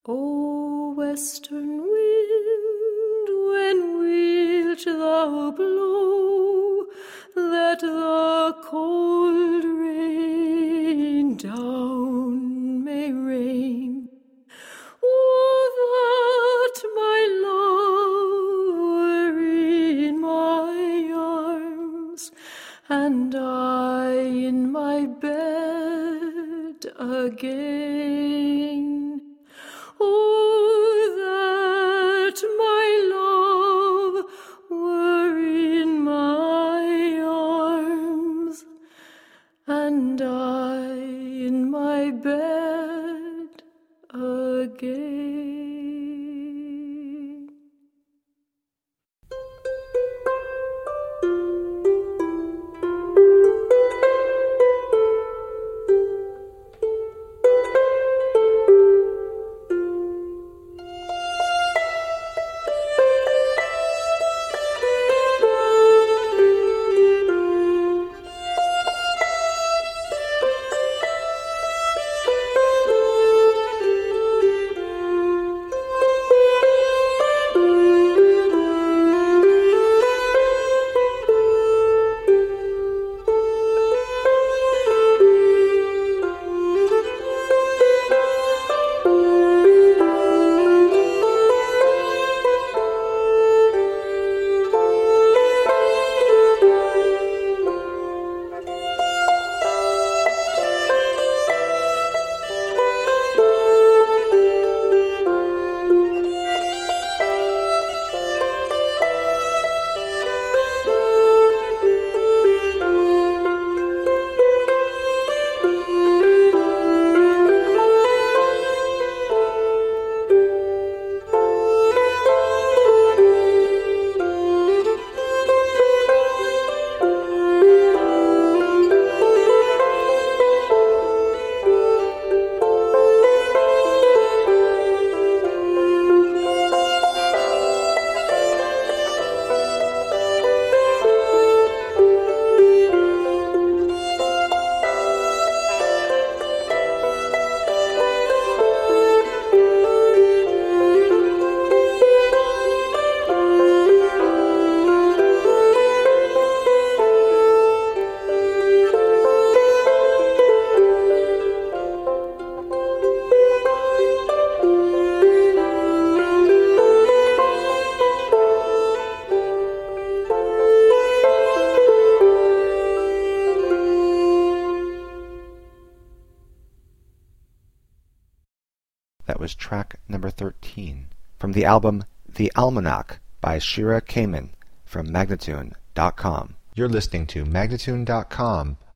O western wind, when wilt thou blow, that the cold rain down may rain? Oh, that my love were in my arms, and I in my bed again. Oh, that my love were in my arms, and I in my bed again. That was track number 13 from the album The Almanac by Shira Kamen from Magnatune.com. You're listening to Magnatune.com